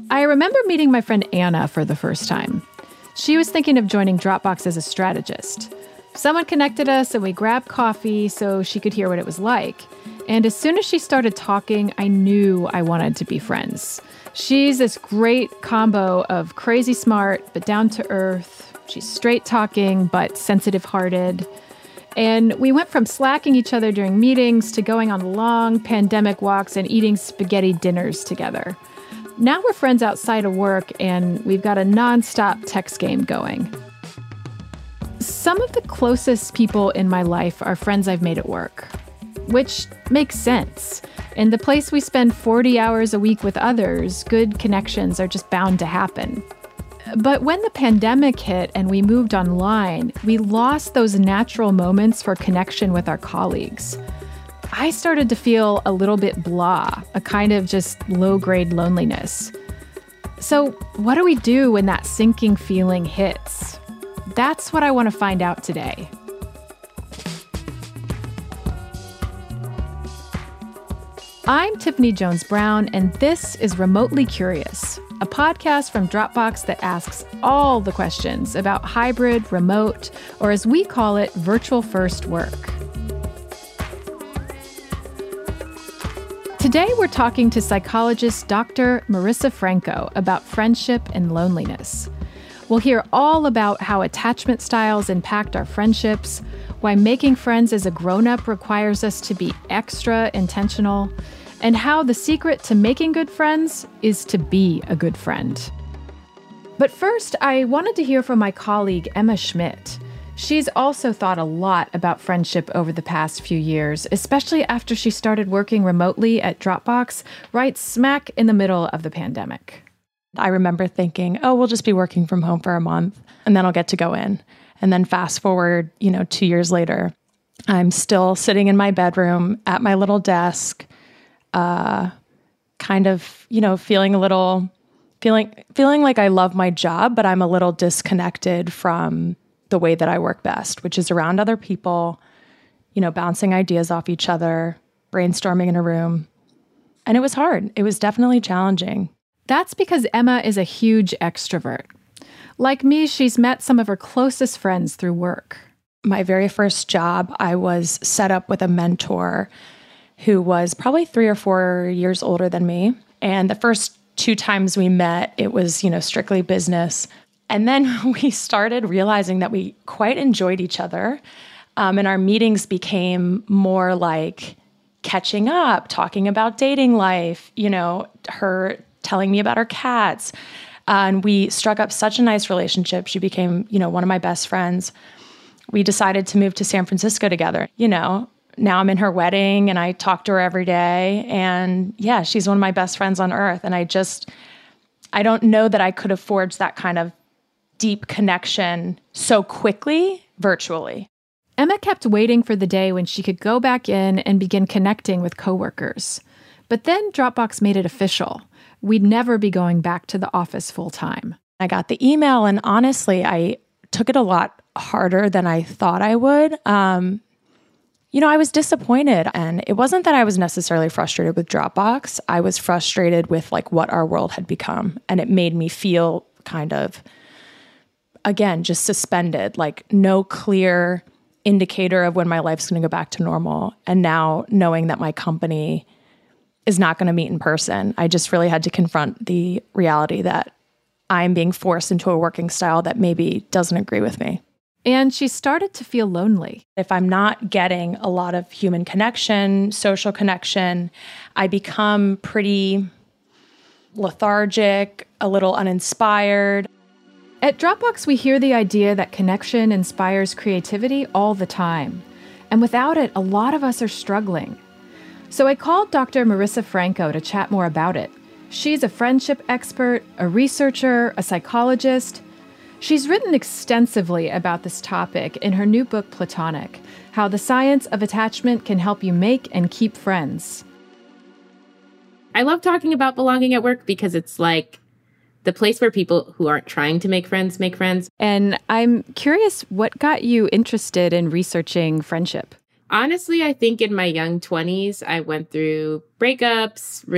I remember meeting my friend Anna for the first time. She was thinking of joining Dropbox as a strategist. Someone connected us and we grabbed coffee so she could hear what it was like. And as soon as she started talking, I knew I wanted to be friends. She's this great combo of crazy smart but down to earth. She's straight talking but sensitive hearted. And we went from slacking each other during meetings to going on long pandemic walks and eating spaghetti dinners together. Now we're friends outside of work, and we've got a nonstop text game going. Some of the closest people in my life are friends I've made at work, which makes sense. In the place we spend 40 hours a week with others, good connections are just bound to happen. But when the pandemic hit and we moved online, we lost those natural moments for connection with our colleagues. I started to feel a little bit blah, a kind of just low-grade loneliness. So what do we do when that sinking feeling hits? That's what I want to find out today. I'm Tiffany Jones-Brown, and this is Remotely Curious, a podcast from Dropbox that asks all the questions about hybrid, remote, or as we call it, virtual first work. Today, we're talking to psychologist Dr. Marissa Franco about friendship and loneliness. We'll hear all about how attachment styles impact our friendships, why making friends as a grown-up requires us to be extra intentional, and how the secret to making good friends is to be a good friend. But first, I wanted to hear from my colleague, Emma Schmidt. She's also thought a lot about friendship over the past few years, especially after she started working remotely at Dropbox right smack in the middle of the pandemic. I remember thinking, we'll just be working from home for a month and then I'll get to go in. And then fast forward, 2 years later, I'm still sitting in my bedroom at my little desk, kind of, feeling like I love my job, but I'm a little disconnected from the way that I work best, which is around other people, bouncing ideas off each other, brainstorming in a room. And it was hard. It was definitely challenging. That's because Emma is a huge extrovert. Like me, she's met some of her closest friends through work. My very first job, I was set up with a mentor who was probably 3 or 4 years older than me. And the first 2 times we met, it was, strictly business. And then we started realizing that we quite enjoyed each other. And our meetings became more like catching up, talking about dating life, her telling me about her cats. And we struck up such a nice relationship. She became, one of my best friends. We decided to move to San Francisco together. Now I'm in her wedding and I talk to her every day. And yeah, she's one of my best friends on earth. And I don't know that I could have forged that kind of deep connection so quickly virtually. Emma kept waiting for the day when she could go back in and begin connecting with coworkers. But then Dropbox made it official. We'd never be going back to the office full time. I got the email, and honestly, I took it a lot harder than I thought I would. I was disappointed, and it wasn't that I was necessarily frustrated with Dropbox. I was frustrated with what our world had become, and it made me feel kind of, again, just suspended, no clear indicator of when my life's going to go back to normal. And now knowing that my company is not going to meet in person, I just really had to confront the reality that I'm being forced into a working style that maybe doesn't agree with me. And she started to feel lonely. If I'm not getting a lot of human connection, social connection, I become pretty lethargic, a little uninspired. At Dropbox, we hear the idea that connection inspires creativity all the time. And without it, a lot of us are struggling. So I called Dr. Marissa Franco to chat more about it. She's a friendship expert, a researcher, a psychologist. She's written extensively about this topic in her new book, Platonic: How the Science of Attachment Can Help You Make and Keep Friends. I love talking about belonging at work because it's like the place where people who aren't trying to make friends make friends. And I'm curious, what got you interested in researching friendship? Honestly, I think in my young 20s, I went through breakups, really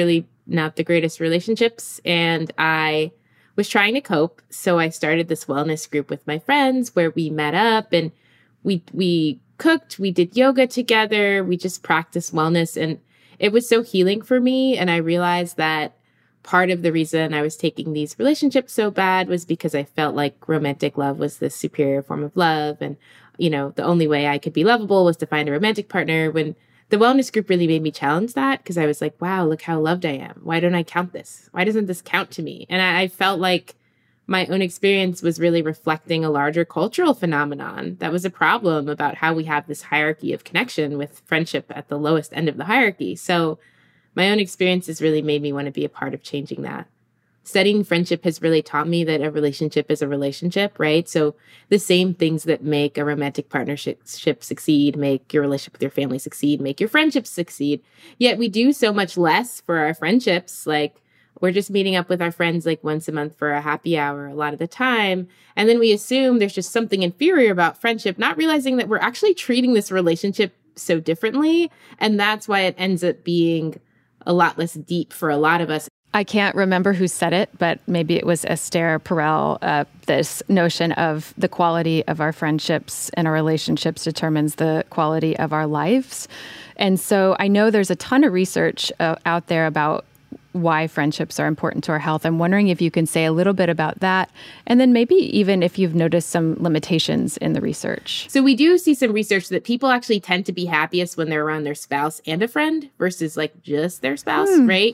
not the greatest relationships, and I was trying to cope. So I started this wellness group with my friends where we met up and we cooked, we did yoga together, we just practiced wellness, and it was so healing for me. And I realized that part of the reason I was taking these relationships so bad was because I felt like romantic love was the superior form of love. And, the only way I could be lovable was to find a romantic partner, when the wellness group really made me challenge that, because I was like, wow, look how loved I am. Why don't I count this? Why doesn't this count to me? And I felt like my own experience was really reflecting a larger cultural phenomenon that was a problem about how we have this hierarchy of connection, with friendship at the lowest end of the hierarchy. So my own experiences really made me want to be a part of changing that. Studying friendship has really taught me that a relationship is a relationship, right? So the same things that make a romantic partnership succeed, make your relationship with your family succeed, make your friendships succeed. Yet we do so much less for our friendships. Like, we're just meeting up with our friends like once a month for a happy hour a lot of the time. And then we assume there's just something inferior about friendship, not realizing that we're actually treating this relationship so differently. And that's why it ends up being a lot less deep for a lot of us. I can't remember who said it, but maybe it was Esther Perel, this notion of the quality of our friendships and our relationships determines the quality of our lives. And so I know there's a ton of research out there about why friendships are important to our health. I'm wondering if you can say a little bit about that, and then maybe even if you've noticed some limitations in the research. So we do see some research that people actually tend to be happiest when they're around their spouse and a friend versus like just their spouse, right?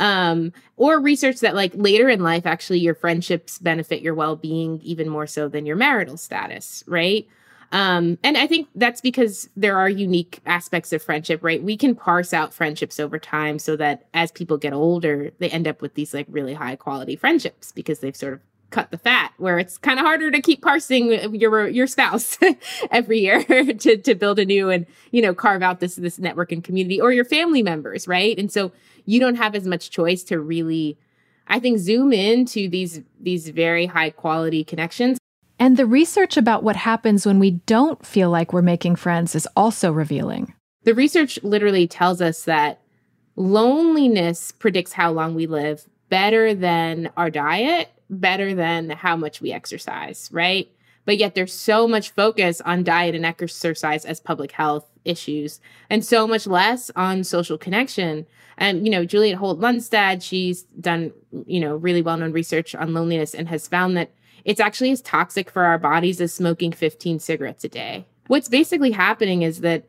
Or research that like later in life, actually your friendships benefit your well-being even more so than your marital status, right? And I think that's because there are unique aspects of friendship, right? We can parse out friendships over time so that as people get older, they end up with these like really high quality friendships because they've sort of cut the fat, where it's kind of harder to keep parsing your spouse every year to build a new and, carve out this network and community, or your family members, right? And so you don't have as much choice to really, I think, zoom into these very high quality connections. And the research about what happens when we don't feel like we're making friends is also revealing. The research literally tells us that loneliness predicts how long we live better than our diet, better than how much we exercise, right? But yet there's so much focus on diet and exercise as public health issues, and so much less on social connection. And, Juliet Holt-Lunstad, she's done, really well-known research on loneliness and has found that it's actually as toxic for our bodies as smoking 15 cigarettes a day. What's basically happening is that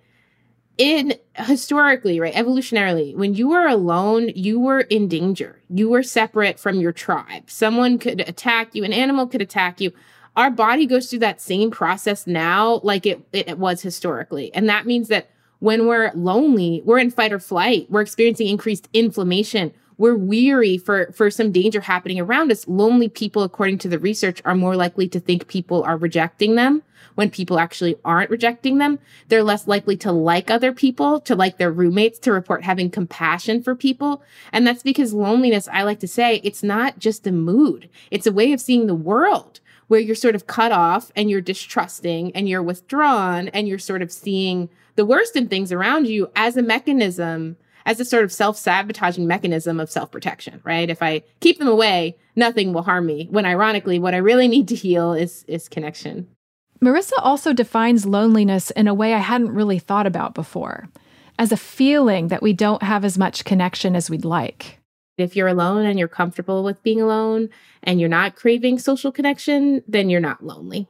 historically, right, evolutionarily, when you were alone, you were in danger. You were separate from your tribe. Someone could attack you. An animal could attack you. Our body goes through that same process now like it was historically. And that means that when we're lonely, we're in fight or flight. We're experiencing increased inflammation. We're weary for some danger happening around us. Lonely people, according to the research, are more likely to think people are rejecting them when people actually aren't rejecting them. They're less likely to like other people, to like their roommates, to report having compassion for people. And that's because loneliness, I like to say, it's not just a mood. It's a way of seeing the world, where you're sort of cut off and you're distrusting and you're withdrawn and you're sort of seeing the worst in things around you as a mechanism, as a sort of self-sabotaging mechanism of self-protection, right? If I keep them away, nothing will harm me. When ironically, what I really need to heal is connection. Marissa also defines loneliness in a way I hadn't really thought about before, as a feeling that we don't have as much connection as we'd like. If you're alone and you're comfortable with being alone and you're not craving social connection, then you're not lonely.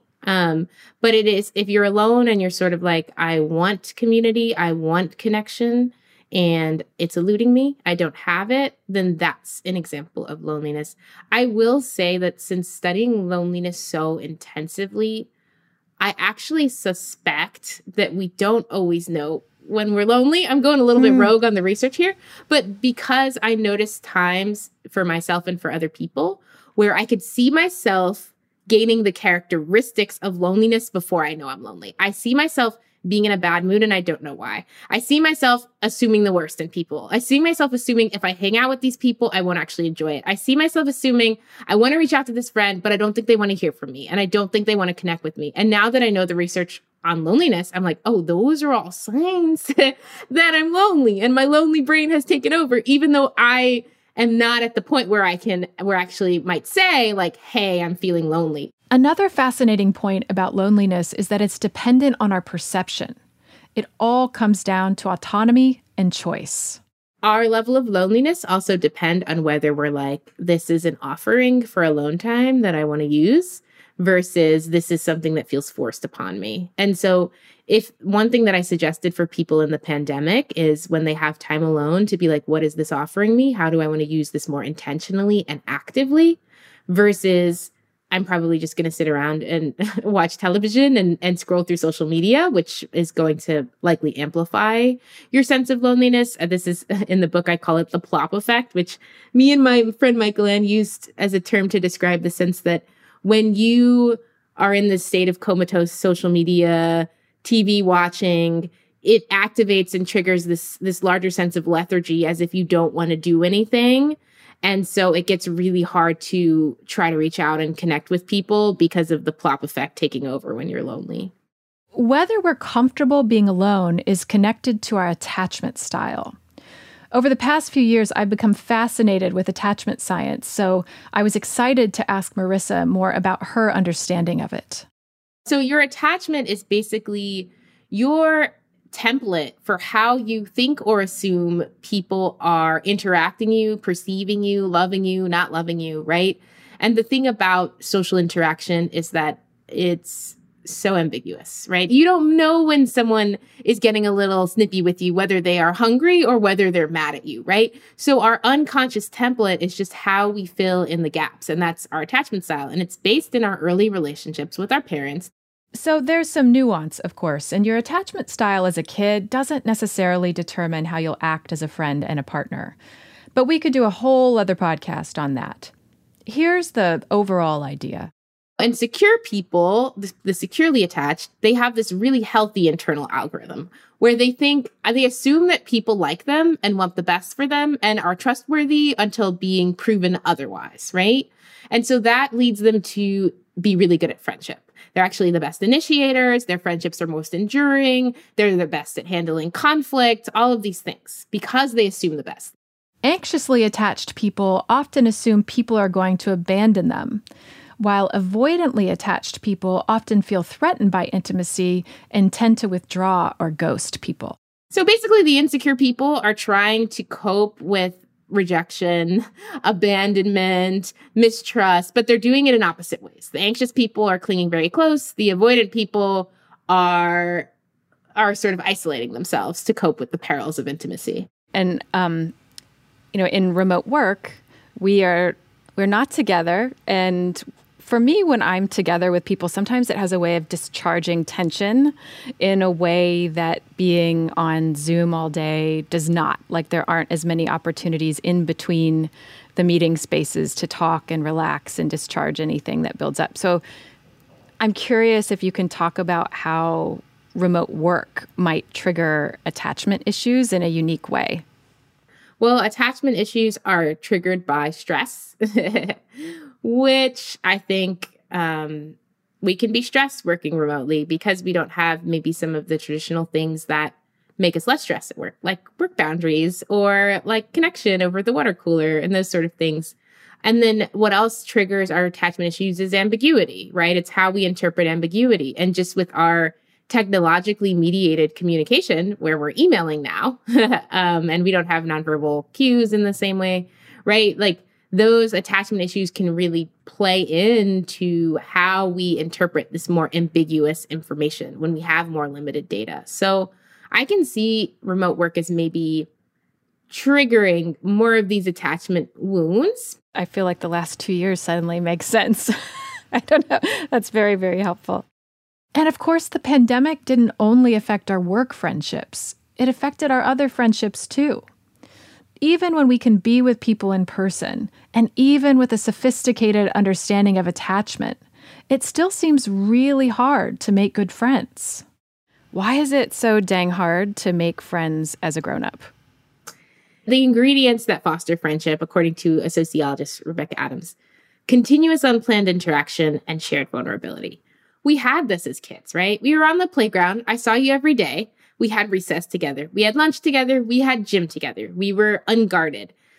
But it is, if you're alone and you're sort of like, I want community, I want connection, and it's eluding me, I don't have it, then that's an example of loneliness. I will say that since studying loneliness so intensively, I actually suspect that we don't always know when we're lonely. I'm going a little bit rogue on the research here, but because I noticed times for myself and for other people where I could see myself gaining the characteristics of loneliness before I know I'm lonely. I see myself being in a bad mood and I don't know why. I see myself assuming the worst in people. I see myself assuming if I hang out with these people, I won't actually enjoy it. I see myself assuming I want to reach out to this friend, but I don't think they want to hear from me. And I don't think they want to connect with me. And now that I know the research on loneliness, I'm like, oh, those are all signs that I'm lonely and my lonely brain has taken over, even though I and not at the point where where I actually might say like, hey, I'm feeling lonely. Another fascinating point about loneliness is that it's dependent on our perception. It all comes down to autonomy and choice. Our level of loneliness also depend on whether we're like, this is an offering for alone time that I want to use versus this is something that feels forced upon me. And so if one thing that I suggested for people in the pandemic is when they have time alone to be like, what is this offering me? How do I want to use this more intentionally and actively versus I'm probably just going to sit around and watch television and scroll through social media, which is going to likely amplify your sense of loneliness. This is in the book, I call it the plop effect, which me and my friend Michael Ann used as a term to describe the sense that when you are in this state of comatose social media, TV watching, it activates and triggers this larger sense of lethargy as if you don't want to do anything. And so it gets really hard to try to reach out and connect with people because of the plop effect taking over when you're lonely. Whether we're comfortable being alone is connected to our attachment style. Over the past few years, I've become fascinated with attachment science, so I was excited to ask Marissa more about her understanding of it. So your attachment is basically your template for how you think or assume people are interacting you, perceiving you, loving you, not loving you, right? And the thing about social interaction is that it's so ambiguous, right? You don't know when someone is getting a little snippy with you, whether they are hungry or whether they're mad at you, right? So our unconscious template is just how we fill in the gaps, and that's our attachment style. And it's based in our early relationships with our parents. So there's some nuance, of course, and your attachment style as a kid doesn't necessarily determine how you'll act as a friend and a partner. But we could do a whole other podcast on that. Here's the overall idea. And secure people, the securely attached, they have this really healthy internal algorithm where they assume that people like them and want the best for them and are trustworthy until being proven otherwise, right? And so that leads them to be really good at friendship. They're actually the best initiators. Their friendships are most enduring. They're the best at handling conflict, all of these things, because they assume the best. Anxiously attached people often assume people are going to abandon them, while avoidantly attached people often feel threatened by intimacy and tend to withdraw or ghost people. So basically, the insecure people are trying to cope with rejection, abandonment, mistrust, but they're doing it in opposite ways. The anxious people are clinging very close. The avoidant people are sort of isolating themselves to cope with the perils of intimacy. And, in remote work, we're not together. And for me, when I'm together with people, sometimes it has a way of discharging tension in a way that being on Zoom all day does not. Like there aren't as many opportunities in between the meeting spaces to talk and relax and discharge anything that builds up. So I'm curious if you can talk about how remote work might trigger attachment issues in a unique way. Well, attachment issues are triggered by stress, which I think we can be stressed working remotely because we don't have maybe some of the traditional things that make us less stressed at work, like work boundaries or like connection over the water cooler and those sort of things. And then what else triggers our attachment issues is ambiguity, right? It's how we interpret ambiguity. And just with our technologically mediated communication where we're emailing now, and we don't have nonverbal cues in the same way, right? Like those attachment issues can really play into how we interpret this more ambiguous information when we have more limited data. So I can see remote work as maybe triggering more of these attachment wounds. I feel like the last 2 years suddenly makes sense. I don't know. That's very, very helpful. And of course, the pandemic didn't only affect our work friendships. It affected our other friendships too. Even when we can be with people in person, and even with a sophisticated understanding of attachment, it still seems really hard to make good friends. Why is it so dang hard to make friends as a grown-up? The ingredients that foster friendship, according to a sociologist, Rebecca Adams, continuous unplanned interaction and shared vulnerability. We had this as kids, right? We were on the playground. I saw you every day. We had recess together. We had lunch together. We had gym together. We were unguarded.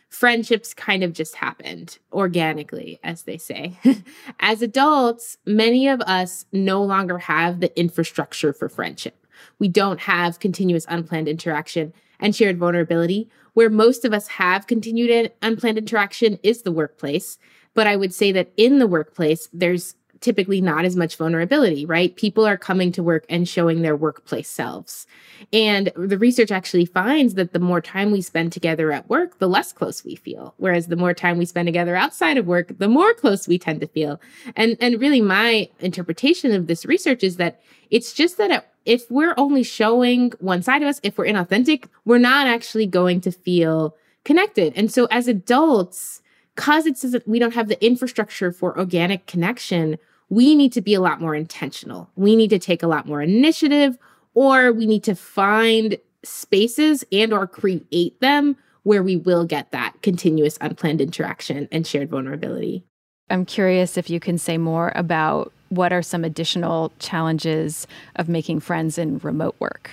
friendships kind of just happened organically, as they say. As adults, many of us no longer have the infrastructure for friendship. We don't have continuous unplanned interaction and shared vulnerability. Where most of us have continued unplanned interaction is the workplace. But I would say that in the workplace, there's typically not as much vulnerability, right? People are coming to work and showing their workplace selves. And the research actually finds that the more time we spend together at work, the less close we feel. Whereas the more time we spend together outside of work, the more close we tend to feel. And really my interpretation of this research is that it's just that if we're only showing one side of us, if we're inauthentic, we're not actually going to feel connected. And so as adults, because we don't have the infrastructure for organic connection, we need to be a lot more intentional. We need to take a lot more initiative, or we need to find spaces and or create them where we will get that continuous unplanned interaction and shared vulnerability. I'm curious if you can say more about what are some additional challenges of making friends in remote work?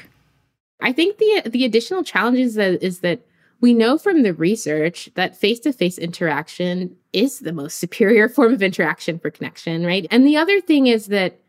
I think the additional challenges is that we know from the research that face-to-face interaction is the most superior form of interaction for connection, right? And the other thing is that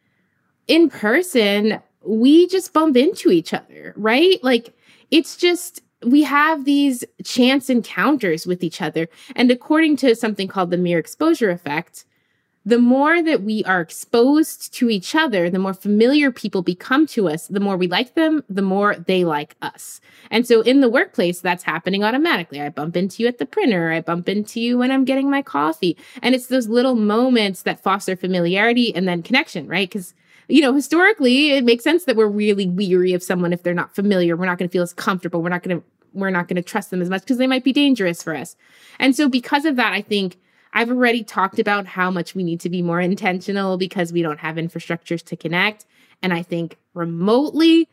in person, we just bump into each other, right? Like, it's just, we have these chance encounters with each other. And according to something called the mere exposure effect, the more that we are exposed to each other, the more familiar people become to us, the more we like them, the more they like us. And so in the workplace, that's happening automatically. I bump into you at the printer. I bump into you when I'm getting my coffee. And it's those little moments that foster familiarity and then connection, right? Because, historically, it makes sense that we're really weary of someone if they're not familiar. We're not going to feel as comfortable. We're not going to trust them as much because they might be dangerous for us. And so because of that, I think I've already talked about how much we need to be more intentional because we don't have infrastructures to connect. And I think remotely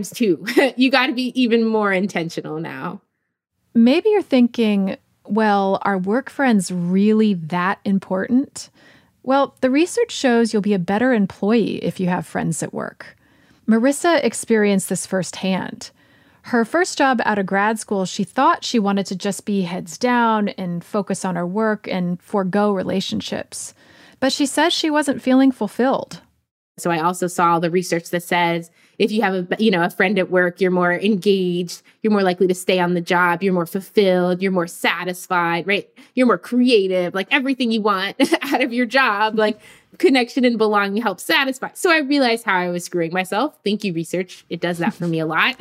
×2, you got to be even more intentional now. Maybe you're thinking, well, are work friends really that important? Well, the research shows you'll be a better employee if you have friends at work. Marissa experienced this firsthand. Her first job out of grad school, she thought she wanted to just be heads down and focus on her work and forego relationships. But she says she wasn't feeling fulfilled. So I also saw the research that says if you have a friend at work, you're more engaged, you're more likely to stay on the job, you're more fulfilled, you're more satisfied, right? You're more creative, like everything you want out of your job, like connection and belonging helps satisfy. So I realized how I was screwing myself. Thank you, research. It does that for me a lot.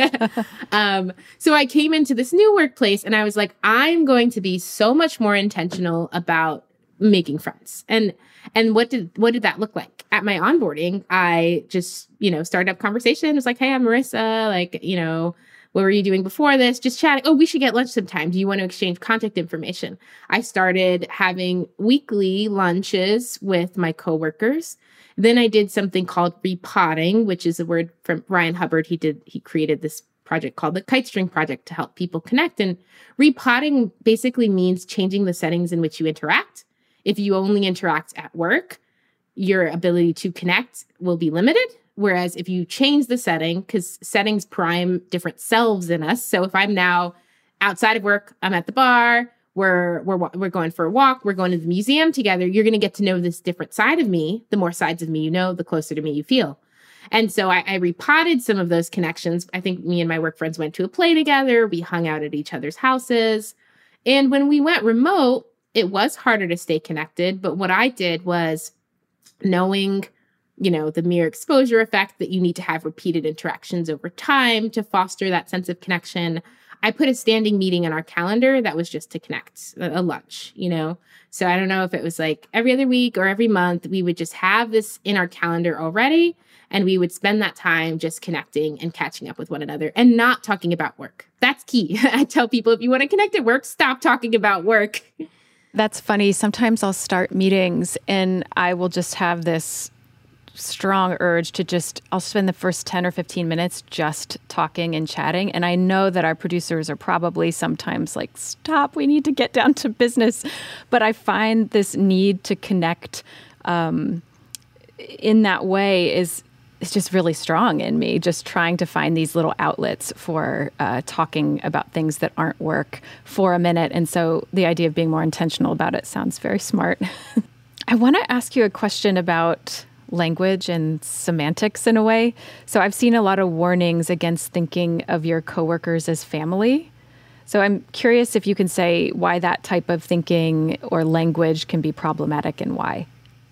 So I came into this new workplace and I was like, I'm going to be so much more intentional about making friends. And what did that look like? At my onboarding, I just, started up conversation. It was like, hey, I'm Marissa. Like, what were you doing before this? Just chatting. Oh, we should get lunch sometime. Do you want to exchange contact information? I started having weekly lunches with my coworkers. Then I did something called repotting, which is a word from Ryan Hubbard. He created this project called the Kite String Project to help people connect. And repotting basically means changing the settings in which you interact. If you only interact at work, your ability to connect will be limited. Whereas if you change the setting, because settings prime different selves in us. So if I'm now outside of work, I'm at the bar, we're going for a walk, we're going to the museum together, you're going to get to know this different side of me. The more sides of me you know, the closer to me you feel. And so I repotted some of those connections. I think me and my work friends went to a play together. We hung out at each other's houses. And when we went remote, it was harder to stay connected. But what I did was knowing, the mere exposure effect that you need to have repeated interactions over time to foster that sense of connection. I put a standing meeting in our calendar that was just to connect, a lunch, So I don't know if it was like every other week or every month, we would just have this in our calendar already. And we would spend that time just connecting and catching up with one another and not talking about work. That's key. I tell people, if you want to connect at work, stop talking about work. That's funny. Sometimes I'll start meetings and I will just have this strong urge to I'll spend the first 10 or 15 minutes just talking and chatting. And I know that our producers are probably sometimes like, stop, we need to get down to business. But I find this need to connect in that way is is just really strong in me, just trying to find these little outlets for talking about things that aren't work for a minute. And so the idea of being more intentional about it sounds very smart. I want to ask you a question about language and semantics in a way. So I've seen a lot of warnings against thinking of your coworkers as family. So I'm curious if you can say why that type of thinking or language can be problematic and why.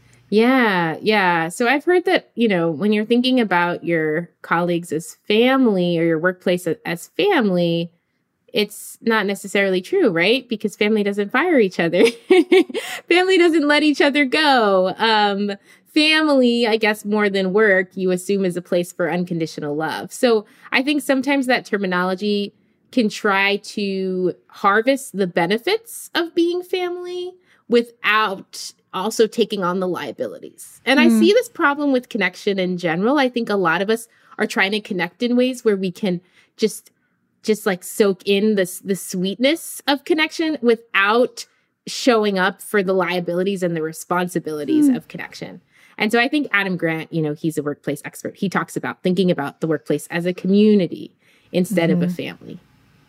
Yeah. So I've heard that, when you're thinking about your colleagues as family or your workplace as family, it's not necessarily true, right? Because family doesn't fire each other. Family doesn't let each other go. Family, I guess more than work, you assume is a place for unconditional love. So I think sometimes that terminology can try to harvest the benefits of being family without also taking on the liabilities. And I see this problem with connection in general. I think a lot of us are trying to connect in ways where we can just like soak in the sweetness of connection without showing up for the liabilities and the responsibilities of connection. And so I think Adam Grant, he's a workplace expert. He talks about thinking about the workplace as a community instead of a family.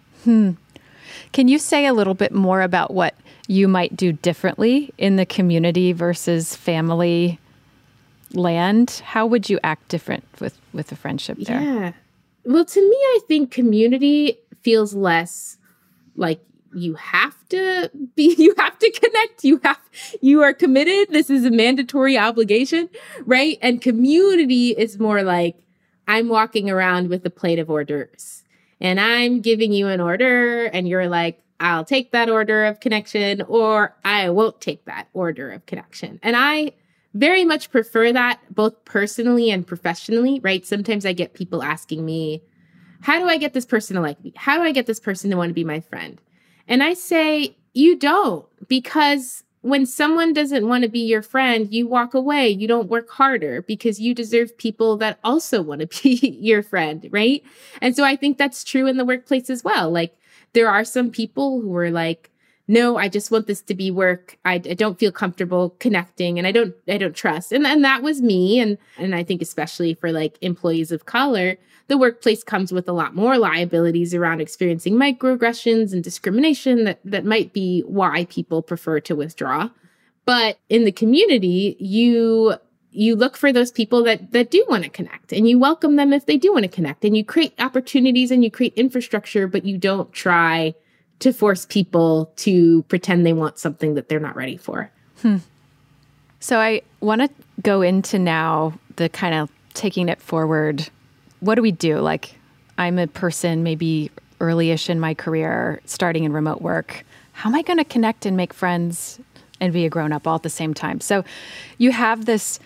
Can you say a little bit more about what you might do differently in the community versus family land? How would you act different with a friendship there? Yeah. Well, to me, I think community feels less like you have to connect. You are committed. This is a mandatory obligation, right? And community is more like I'm walking around with a plate of hors d'oeuvres and I'm giving you an order and you're like, I'll take that order of connection or I won't take that order of connection. And I very much prefer that both personally and professionally, right? Sometimes I get people asking me, how do I get this person to like me? How do I get this person to want to be my friend? And I say, you don't, because when someone doesn't want to be your friend, you walk away. You don't work harder because you deserve people that also want to be your friend, right? And so I think that's true in the workplace as well. Like there are some people who are like, no, I just want this to be work. I don't feel comfortable connecting and I don't trust. And that was me. And I think especially for like employees of color, the workplace comes with a lot more liabilities around experiencing microaggressions and discrimination that might be why people prefer to withdraw. But in the community, you look for those people that do want to connect and you welcome them if they do want to connect and you create opportunities and you create infrastructure, but you don't try to force people to pretend they want something that they're not ready for. So I want to go into now the kind of taking it forward. What do we do? Like I'm a person maybe early-ish in my career, starting in remote work. How am I going to connect and make friends and be a grown-up all at the same time? So you have this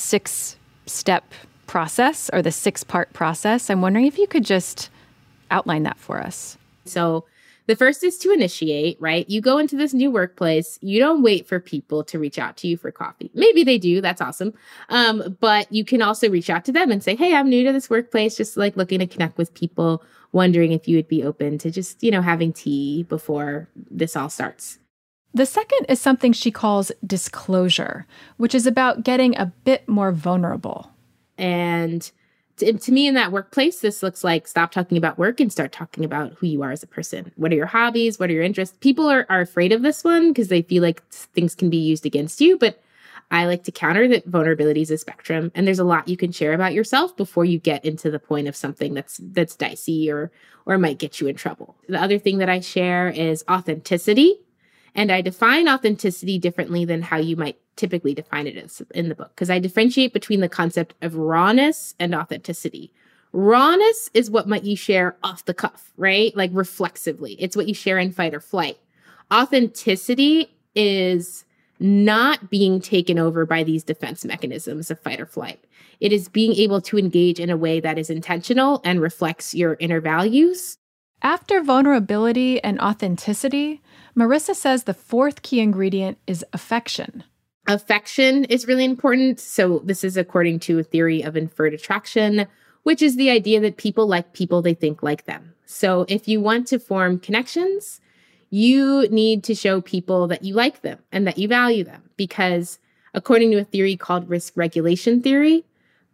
6-step process or the 6-part process. I'm wondering if you could just outline that for us. So the first is to initiate, right? You go into this new workplace. You don't wait for people to reach out to you for coffee. Maybe they do. That's awesome. But you can also reach out to them and say, hey, I'm new to this workplace, just like looking to connect with people, wondering if you would be open to just, having tea before this all starts. The second is something she calls disclosure, which is about getting a bit more vulnerable. And to me in that workplace, this looks like stop talking about work and start talking about who you are as a person. What are your hobbies? What are your interests? People are afraid of this one because they feel like things can be used against you. But I like to counter that vulnerability is a spectrum. And there's a lot you can share about yourself before you get into the point of something that's dicey or might get you in trouble. The other thing that I share is authenticity. And I define authenticity differently than how you might typically define it in the book, because I differentiate between the concept of rawness and authenticity. Rawness is what might you share off the cuff, right? Like reflexively. It's what you share in fight or flight. Authenticity is not being taken over by these defense mechanisms of fight or flight. It is being able to engage in a way that is intentional and reflects your inner values. After vulnerability and authenticity, Marissa says the 4th key ingredient is affection. Affection is really important. So this is according to a theory of inferred attraction, which is the idea that people like people they think like them. So if you want to form connections, you need to show people that you like them and that you value them, because according to a theory called risk regulation theory,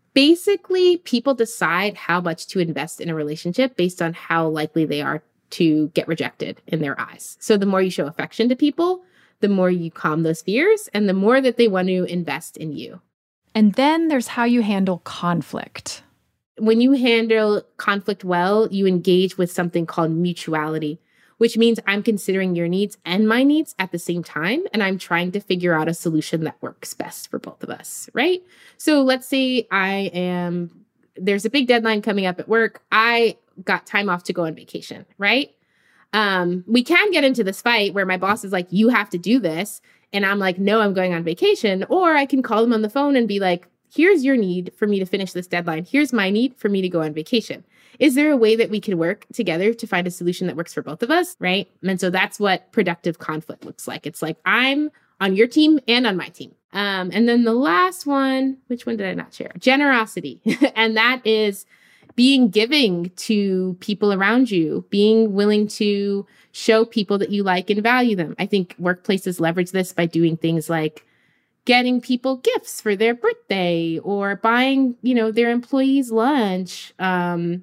Basically, people decide how much to invest in a relationship based on how likely they are to get rejected in their eyes. So the more you show affection to people, the more you calm those fears and the more that they want to invest in you. And then there's how you handle conflict. When you handle conflict well, you engage with something called mutuality, which means I'm considering your needs and my needs at the same time, and I'm trying to figure out a solution that works best for both of us, right? So let's say there's a big deadline coming up at work. I got time off to go on vacation, right? We can get into this fight where my boss is like, you have to do this. And I'm like, no, I'm going on vacation. Or I can call them on the phone and be like, here's your need for me to finish this deadline. Here's my need for me to go on vacation. Is there a way that we could work together to find a solution that works for both of us, right? And so that's what productive conflict looks like. It's like, I'm on your team and on my team. And then the last one, which one did I not share? Generosity. And that is being giving to people around you, being willing to show people that you like and value them. I think workplaces leverage this by doing things like getting people gifts for their birthday or buying, their employees lunch. And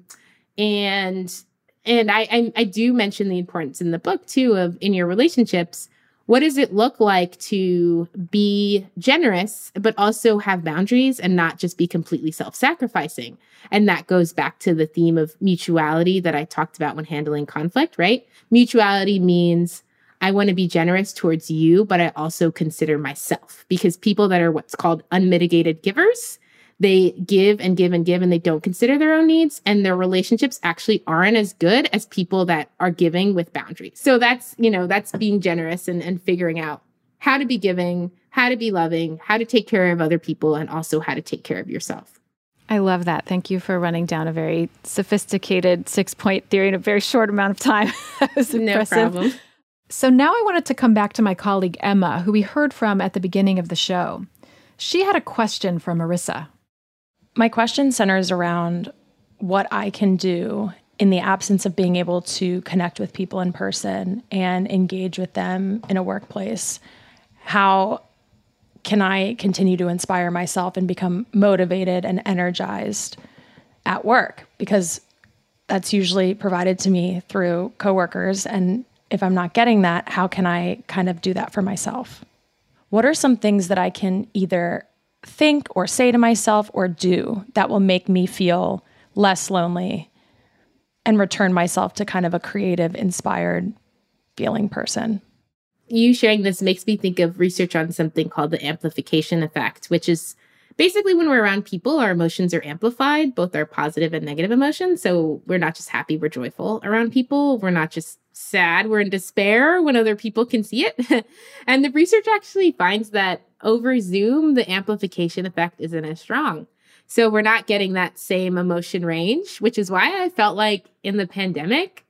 I do mention the importance in the book too of in your relationships, what does it look like to be generous, but also have boundaries and not just be completely self-sacrificing? And that goes back to the theme of mutuality that I talked about when handling conflict, right? Mutuality means I want to be generous towards you, but I also consider myself, because people that are what's called unmitigated givers, they give and give and give, and they don't consider their own needs, and their relationships actually aren't as good as people that are giving with boundaries. So that's being generous and figuring out how to be giving, how to be loving, how to take care of other people, and also how to take care of yourself. I love that. Thank you for running down a very sophisticated 6-point theory in a very short amount of time. That was impressive. No problem. So now I wanted to come back to my colleague Emma, who we heard from at the beginning of the show. She had a question for Marissa. My question centers around what I can do in the absence of being able to connect with people in person and engage with them in a workplace. How can I continue to inspire myself and become motivated and energized at work? Because that's usually provided to me through coworkers. And if I'm not getting that, how can I kind of do that for myself? What are some things that I can either think or say to myself or do that will make me feel less lonely and return myself to kind of a creative, inspired feeling person? You sharing this makes me think of research on something called the amplification effect, which is basically when we're around people, our emotions are amplified, both our positive and negative emotions. So we're not just happy, we're joyful around people. We're not just sad, we're in despair when other people can see it. And the research actually finds that over Zoom, the amplification effect isn't as strong. So we're not getting that same emotion range, which is why I felt like in the pandemic,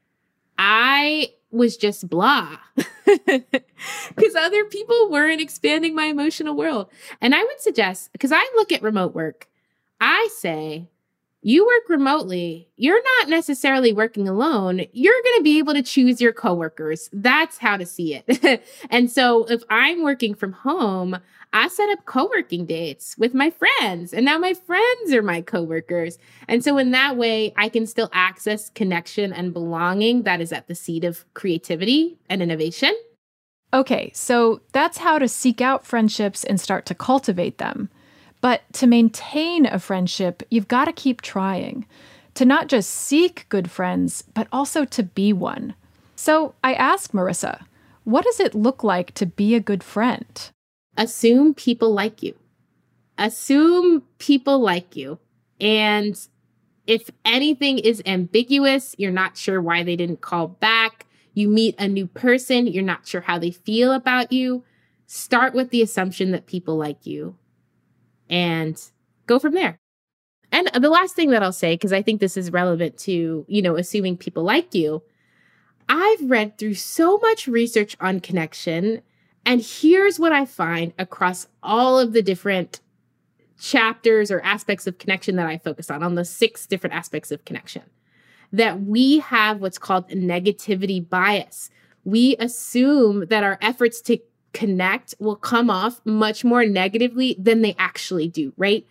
I was just blah because other people weren't expanding my emotional world. And I would suggest, because I look at remote work, I say, you work remotely, you're not necessarily working alone. You're going to be able to choose your coworkers. That's how to see it. And so if I'm working from home, I set up co-working dates with my friends, and now my friends are my coworkers. And so in that way, I can still access connection and belonging that is at the seat of creativity and innovation. Okay, so that's how to seek out friendships and start to cultivate them. But to maintain a friendship, you've got to keep trying. To not just seek good friends, but also to be one. So I asked Marissa, what does it look like to be a good friend? Assume people like you. Assume people like you. And if anything is ambiguous, you're not sure why they didn't call back, you meet a new person, you're not sure how they feel about you, start with the assumption that people like you and go from there. And the last thing that I'll say, because I think this is relevant to, assuming people like you, I've read through so much research on connection. And here's what I find across all of the different chapters or aspects of connection that I focus on the 6 different aspects of connection, that we have what's called a negativity bias. We assume that our efforts to connect will come off much more negatively than they actually do, right?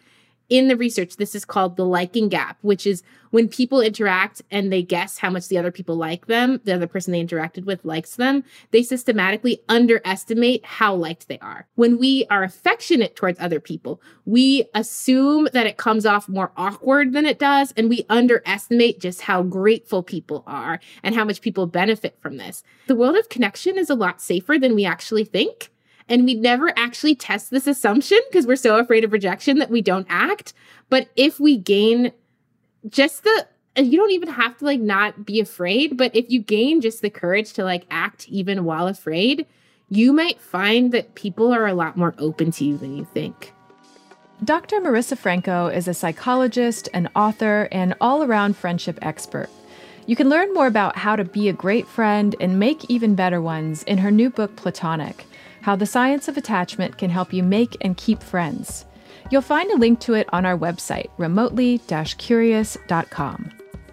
in the research, this is called the liking gap, which is when people interact and they guess how much the other people like them, the other person they interacted with likes them, they systematically underestimate how liked they are. When we are affectionate towards other people, we assume that it comes off more awkward than it does, and we underestimate just how grateful people are and how much people benefit from this. The world of connection is a lot safer than we actually think. And we never actually test this assumption because we're so afraid of rejection that we don't act. But if we gain just and you don't even have to like not be afraid, but if you gain just the courage to like act even while afraid, you might find that people are a lot more open to you than you think. Dr. Marissa Franco is a psychologist, an author, and all-around friendship expert. You can learn more about how to be a great friend and make even better ones in her new book, Platonic: How the Science of Attachment Can Help You Make and Keep Friends. You'll find a link to it on our website, remotely-curious.com.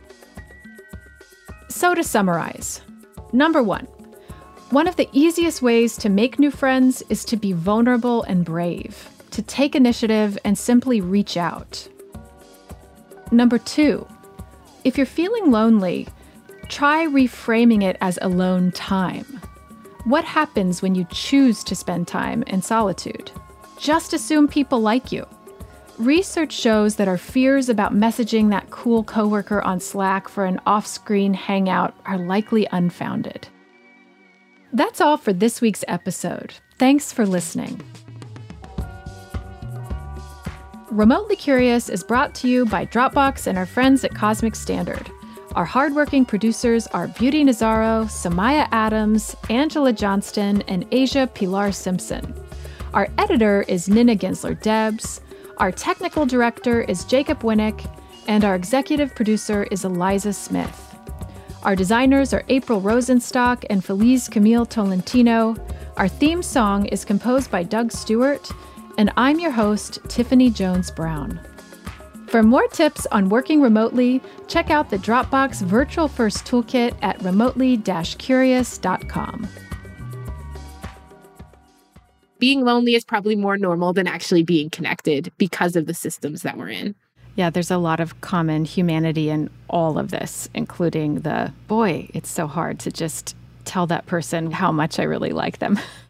So to summarize, number 1, one of the easiest ways to make new friends is to be vulnerable and brave, to take initiative and simply reach out. Number 2, if you're feeling lonely, try reframing it as alone time. What happens when you choose to spend time in solitude? Just assume people like you. Research shows that our fears about messaging that cool coworker on Slack for an off-screen hangout are likely unfounded. That's all for this week's episode. Thanks for listening. Remotely Curious is brought to you by Dropbox and our friends at Cosmic Standard. Our hardworking producers are Beauty Nazaro, Samaya Adams, Angela Johnston, and Asia Pilar Simpson. Our editor is Nina Gensler-Debs. Our technical director is Jacob Winnick, and our executive producer is Eliza Smith. Our designers are April Rosenstock and Feliz Camille Tolentino. Our theme song is composed by Doug Stewart, and I'm your host, Tiffany Jones-Brown. For more tips on working remotely, check out the Dropbox Virtual First Toolkit at remotely-curious.com. Being lonely is probably more normal than actually being connected because of the systems that we're in. Yeah, there's a lot of common humanity in all of this, including boy, it's so hard to just tell that person how much I really like them.